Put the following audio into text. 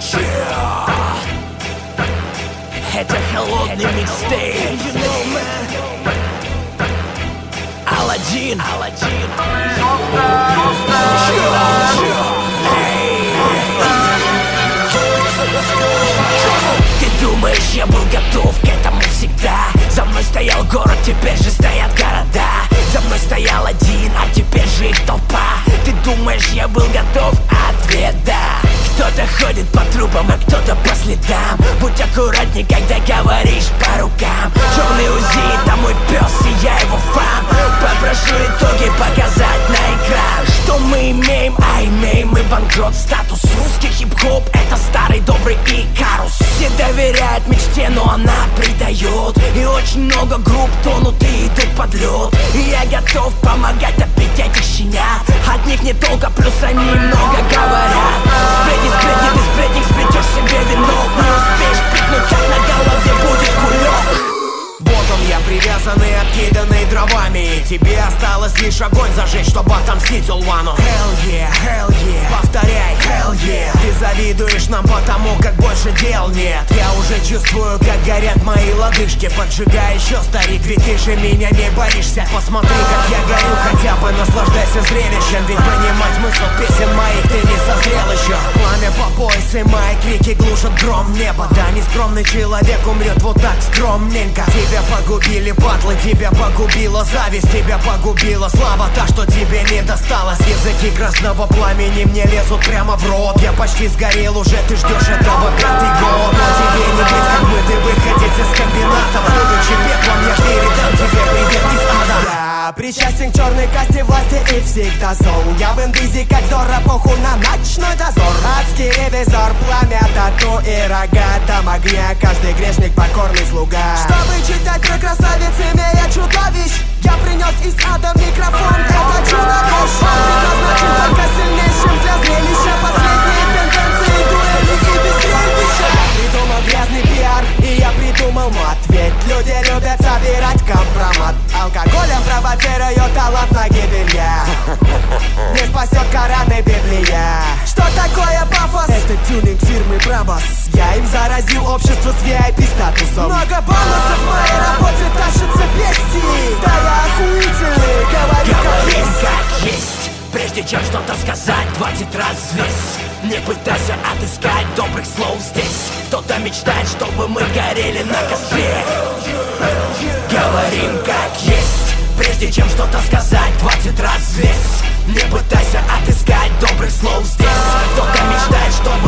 Это холодный микстейп. Аладдин. Ты думаешь, я был готов к этому всегда? За мной стоял город, теперь же стоят города. За мной стоял один, а теперь же их толпа. Ты думаешь, я был готов? Ответ да. Кто-то ходит по трубам, а кто-то по следам. Будь аккуратней, когда говоришь по рукам. Черный УЗИ, это мой пес, и я его фан. Попрошу итоги показать на экран. Что мы имеем? А имеем мы банкрот. Статус русский хип-хоп, это старый добрый Икарус. Все доверяют мечте, но она предает. И очень много групп тонут и идут под лед. И я готов помогать топить этих щенят. От них не толка, плюс они много говорят. Сплетни, ты сплетник, сплетешь себе венок. Не успеешь пикнуть, как на голове будет кулек. Вот он я, привязанный, обкиданный дровами. И тебе осталось лишь огонь зажечь, чтобы отомстить Улвану. Hell yeah, повторяй, hell yeah. Ты завидуешь нам потому, как больше дел нет. Я уже чувствую, как горят мои лодыжки. Поджигай еще, старик, ведь ты же меня не боишься. Посмотри, как я горю, хотя бы наслаждайся зрелищем. Ведь понимать смысл песен моих ты не созрел еще. Пламя по пояс и мои крики глушат гром неба. Да, нескромный человек умрет вот так скромненько. Тебя погубили батлы, тебя погубила зависть. Тебя погубила слава та, что тебе не досталось. Языки красного пламени мне лезут прямо в рот. Я почти сгорел уже, ты ждешь этого пятый год. Но тебе не быть как мы, ты выходить из комбината. Будучи пеплом, я передам тебе привет из ада. Я причастен к черной касте власти и всегда зол. Я в инвизе, как Зора, похуй на ночной дозор. Адский ревизор, пламя, тату и рога. Там огня, каждый грешник покорный слуга. Чтобы читать про красавиц, имея чудовищ, я принес из ада микрофон, это чудо-вещь. Предназначен только сильнейшим для зрелища. Последние тенденции, дуэли и безстрельнища. Придумал грязный пиар, и я придумал мат. Ведь люди любят собирать компромат. Алкоголем провоцирует талант на гибель я. Не спасет Коран и Библия. Что такое пафос? Это тюнинг фирмы Брабас. Я им заразил общество с VIP статусом. Много бонусов в моей работе тащится бестии. Да я охуительный, говори как есть. Прежде чем что-то сказать, 20 раз взвесь. Не пытайся отыскать добрых слов здесь. Кто-то мечтает, чтобы мы горели на костре. Говорим как есть. Прежде чем что-то сказать, 20 раз взвесь. Не пытайся отыскать добрых слов здесь. Кто-то мечтает, чтобы